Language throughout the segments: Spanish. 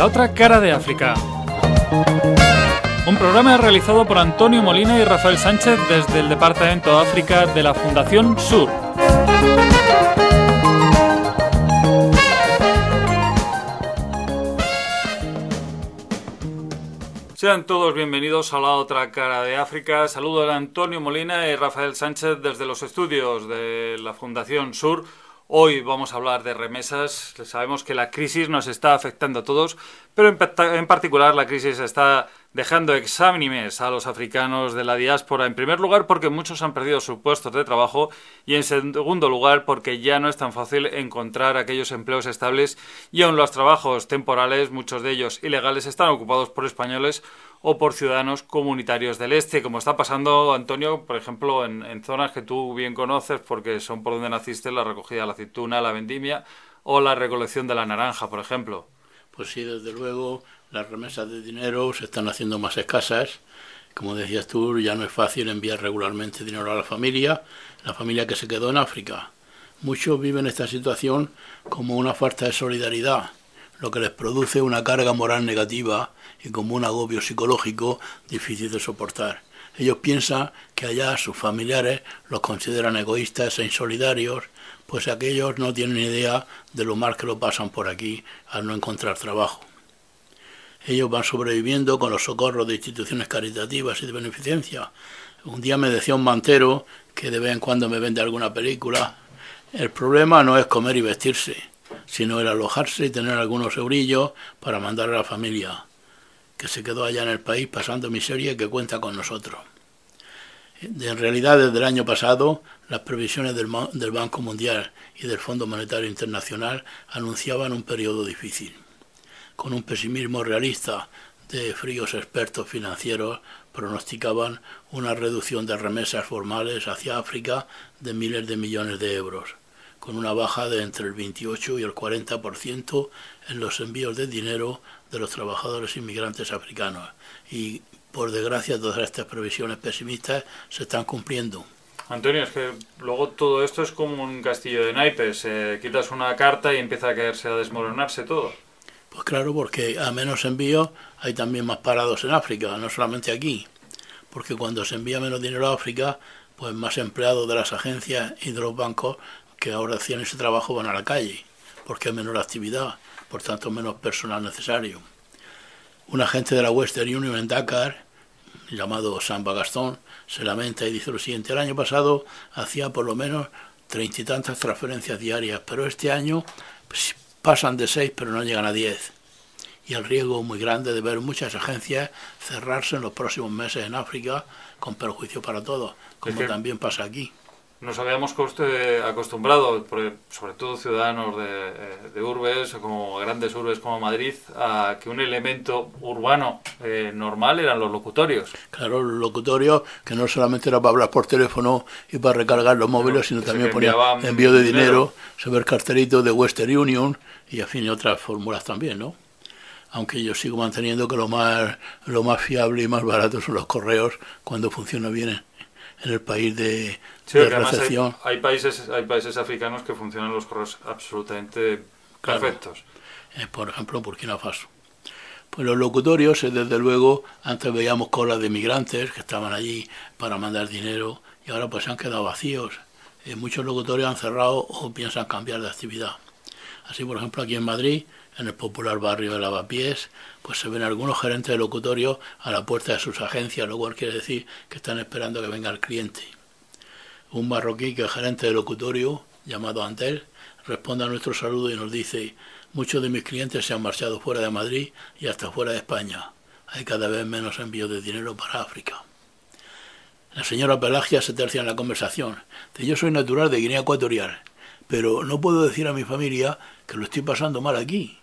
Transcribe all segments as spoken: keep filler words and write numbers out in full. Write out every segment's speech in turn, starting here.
La otra cara de África. Un programa realizado por Antonio Molina y Rafael Sánchez desde el Departamento de África de la Fundación Sur. Sean todos bienvenidos a La otra cara de África. Saludos a Antonio Molina y Rafael Sánchez desde los estudios de la Fundación Sur. Hoy vamos a hablar de remesas. Sabemos que la crisis nos está afectando a todos, pero en particular la crisis está dejando exánimes a los africanos de la diáspora. En primer lugar, porque muchos han perdido sus puestos de trabajo, y en segundo lugar, porque ya no es tan fácil encontrar aquellos empleos estables, y aun los trabajos temporales, muchos de ellos ilegales, están ocupados por españoles o por ciudadanos comunitarios del este, como está pasando, Antonio, por ejemplo, en, en zonas que tú bien conoces porque son por donde naciste, la recogida de la aceituna, la vendimia o la recolección de la naranja, por ejemplo. Pues sí, desde luego, las remesas de dinero se están haciendo más escasas. Como decías tú, ya no es fácil enviar regularmente dinero a la familia, la familia que se quedó en África. Muchos viven esta situación como una falta de solidaridad, lo que les produce una carga moral negativa y como un agobio psicológico difícil de soportar. Ellos piensan que allá sus familiares los consideran egoístas e insolidarios, pues aquellos no tienen idea de lo mal que lo pasan por aquí al no encontrar trabajo. Ellos van sobreviviendo con los socorros de instituciones caritativas y de beneficencia. Un día me decía un mantero, que de vez en cuando me vende alguna película, el problema no es comer y vestirse, sino el alojarse y tener algunos eurillos para mandar a la familia, que se quedó allá en el país pasando miseria y que cuenta con nosotros. En realidad, desde el año pasado, las previsiones del, del Banco Mundial y del Fondo Monetario Internacional anunciaban un periodo difícil. Con un pesimismo realista de fríos expertos financieros, pronosticaban una reducción de remesas formales hacia África de miles de millones de euros, con una baja de entre el veintiocho y el cuarenta por ciento en los envíos de dinero de los trabajadores inmigrantes africanos. Y, por desgracia, todas estas previsiones pesimistas se están cumpliendo. Antonio, es que luego todo esto es como un castillo de naipes. Eh, quitas una carta y empieza a caerse, a desmoronarse todo. Pues claro, porque a menos envíos hay también más parados en África, no solamente aquí. Porque cuando se envía menos dinero a África, pues más empleados de las agencias y de los bancos que ahora hacían ese trabajo van a la calle, porque hay menor actividad, por tanto menos personal necesario. Un agente de la Western Union en Dakar, llamado Samba Gastón, se lamenta y dice lo siguiente: el año pasado hacía por lo menos treinta y tantas transferencias diarias, pero este año pues, pasan de seis pero no llegan a diez. Y el riesgo es muy grande de ver muchas agencias cerrarse en los próximos meses en África, con perjuicio para todos, como es que también pasa aquí. Nos habíamos acostumbrado, sobre todo ciudadanos de, de urbes, como grandes urbes como Madrid, a que un elemento urbano eh, normal eran los locutorios. Claro, los locutorios, que no solamente era para hablar por teléfono y para recargar los móviles, sino también ponía envío de dinero, dinero, se ve el cartelito de Western Union y, en fin, otras fórmulas también, ¿no? Aunque yo sigo manteniendo que lo más, lo más fiable y más barato son los correos cuando funciona bien en, en el país de... Sí, de recepción. Hay, hay, países, hay países africanos que funcionan los correos absolutamente claro. perfectos. Eh, por ejemplo, Burkina Faso. Pues los locutorios, eh, desde luego, antes veíamos colas de migrantes que estaban allí para mandar dinero y ahora pues se han quedado vacíos. Eh, muchos locutorios han cerrado o piensan cambiar de actividad. Así, por ejemplo, aquí en Madrid, en el popular barrio de Lavapiés, pues se ven algunos gerentes de locutorios a la puerta de sus agencias, lo cual quiere decir que están esperando que venga el cliente. Un marroquí que es gerente de locutorio, llamado Antel, responde a nuestro saludo y nos dice: muchos de mis clientes se han marchado fuera de Madrid y hasta fuera de España. Hay cada vez menos envíos de dinero para África. La señora Pelagia se tercia en la conversación. Dice: yo soy natural de Guinea Ecuatorial, pero no puedo decir a mi familia que lo estoy pasando mal aquí.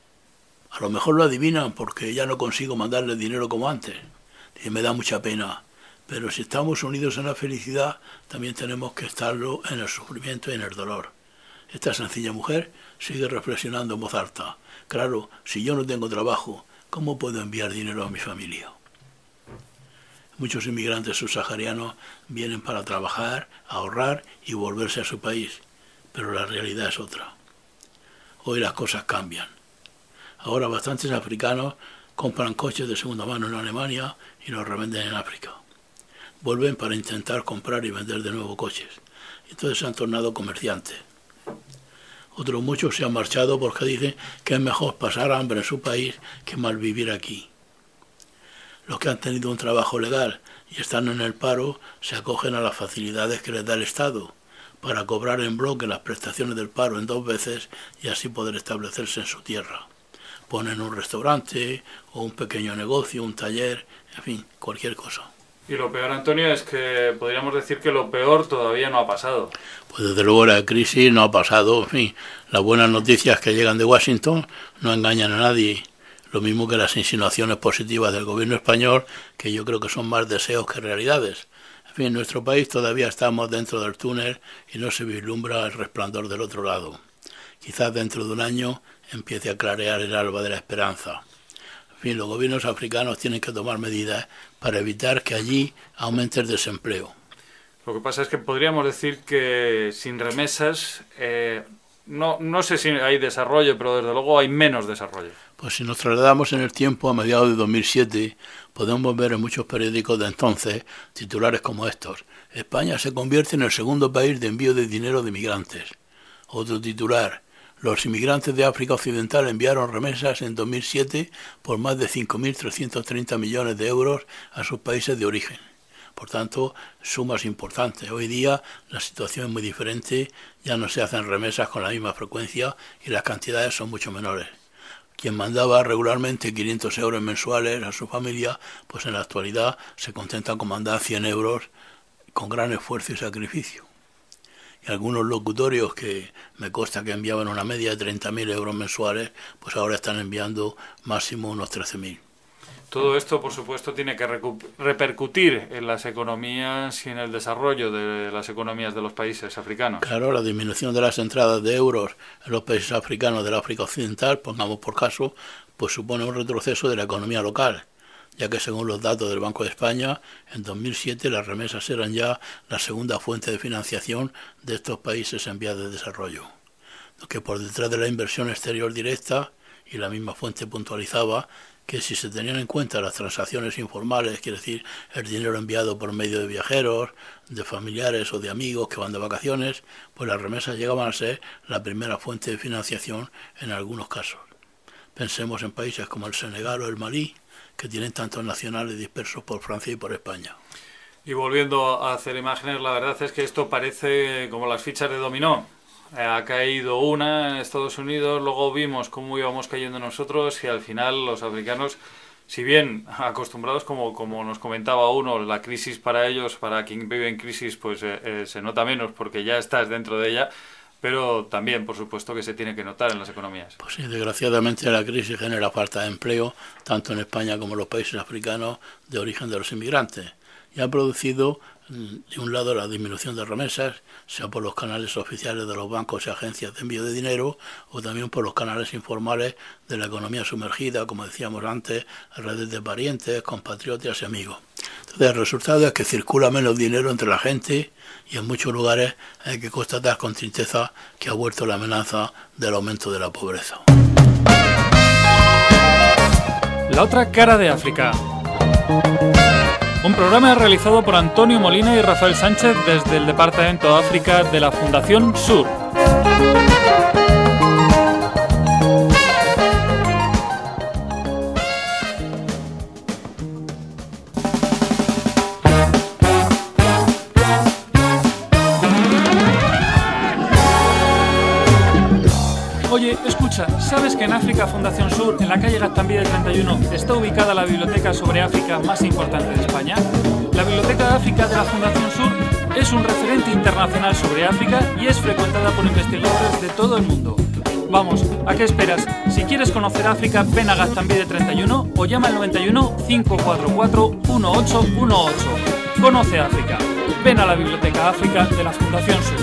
A lo mejor lo adivinan porque ya no consigo mandarles dinero como antes. Dice: me da mucha pena. Pero si estamos unidos en la felicidad, también tenemos que estarlo en el sufrimiento y en el dolor. Esta sencilla mujer sigue reflexionando en voz alta. Claro, si yo no tengo trabajo, ¿cómo puedo enviar dinero a mi familia? Muchos inmigrantes subsaharianos vienen para trabajar, ahorrar y volverse a su país, pero la realidad es otra. Hoy las cosas cambian. Ahora bastantes africanos compran coches de segunda mano en Alemania y los revenden en África. Vuelven para intentar comprar y vender de nuevo coches. Entonces se han tornado comerciantes. Otros muchos se han marchado porque dicen que es mejor pasar hambre en su país que malvivir aquí. Los que han tenido un trabajo legal y están en el paro se acogen a las facilidades que les da el Estado para cobrar en bloque las prestaciones del paro en dos veces y así poder establecerse en su tierra. Ponen un restaurante o un pequeño negocio, un taller, en fin, cualquier cosa. Y lo peor, Antonio, es que podríamos decir que lo peor todavía no ha pasado. Pues desde luego la crisis no ha pasado. En fin, las buenas noticias que llegan de Washington no engañan a nadie. Lo mismo que las insinuaciones positivas del gobierno español, que yo creo que son más deseos que realidades. En fin, en nuestro país todavía estamos dentro del túnel y no se vislumbra el resplandor del otro lado. Quizás dentro de un año empiece a clarear el alba de la esperanza. En fin, los gobiernos africanos tienen que tomar medidas para evitar que allí aumente el desempleo. Lo que pasa es que podríamos decir que sin remesas, eh, no, no sé si hay desarrollo, pero desde luego hay menos desarrollo. Pues si nos trasladamos en el tiempo a mediados de dos mil siete, podemos ver en muchos periódicos de entonces titulares como estos: España se convierte en el segundo país de envío de dinero de migrantes. Otro titular: los inmigrantes de África Occidental enviaron remesas en dos mil siete por más de cinco mil trescientos treinta millones de euros a sus países de origen. Por tanto, sumas importantes. Hoy día la situación es muy diferente, ya no se hacen remesas con la misma frecuencia y las cantidades son mucho menores. Quien mandaba regularmente quinientos euros mensuales a su familia, pues en la actualidad se contenta con mandar cien euros con gran esfuerzo y sacrificio. Y algunos locutorios que me consta que enviaban una media de treinta mil euros mensuales, pues ahora están enviando máximo unos trece mil. Todo esto, por supuesto, tiene que repercutir en las economías y en el desarrollo de las economías de los países africanos. Claro, la disminución de las entradas de euros en los países africanos del África Occidental, pongamos por caso, pues supone un retroceso de la economía local, ya que según los datos del Banco de España, en dos mil siete las remesas eran ya la segunda fuente de financiación de estos países en vías de desarrollo. Que por detrás de la inversión exterior directa, y la misma fuente puntualizaba que si se tenían en cuenta las transacciones informales, quiere decir el dinero enviado por medio de viajeros, de familiares o de amigos que van de vacaciones, pues las remesas llegaban a ser la primera fuente de financiación en algunos casos. Pensemos en países como el Senegal o el Malí, que tienen tantos nacionales dispersos por Francia y por España. Y volviendo a hacer imágenes, la verdad es que esto parece como las fichas de dominó. Ha caído una en Estados Unidos, luego vimos cómo íbamos cayendo nosotros y al final los africanos, si bien acostumbrados, como, como nos comentaba uno, la crisis para ellos, para quien vive en crisis, pues eh, eh, se nota menos porque ya estás dentro de ella, pero también, por supuesto, que se tiene que notar en las economías. Pues sí, desgraciadamente la crisis genera falta de empleo, tanto en España como en los países africanos de origen de los inmigrantes, y ha producido, de un lado, la disminución de remesas, sea por los canales oficiales de los bancos y agencias de envío de dinero, o también por los canales informales de la economía sumergida, como decíamos antes, redes de parientes, compatriotas y amigos. Entonces el resultado es que circula menos dinero entre la gente y en muchos lugares hay que constatar con tristeza que ha vuelto la amenaza del aumento de la pobreza. La otra cara de África. Un programa realizado por Antonio Molina y Rafael Sánchez desde el Departamento de África de la Fundación Sur. Oye, escucha, ¿sabes que en África Fundación Sur, en la calle Gaztambide treinta y uno, está ubicada la biblioteca sobre África más importante de España? La Biblioteca de África de la Fundación Sur es un referente internacional sobre África y es frecuentada por investigadores de todo el mundo. Vamos, ¿a qué esperas? Si quieres conocer África, ven a Gaztambide treinta y uno o llama al noventa y uno, cinco cuatro cuatro, uno ocho uno ocho. Conoce África. Ven a la Biblioteca África de la Fundación Sur.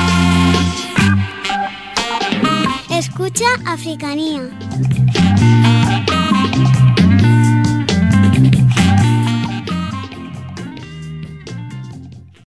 Escucha Africanía.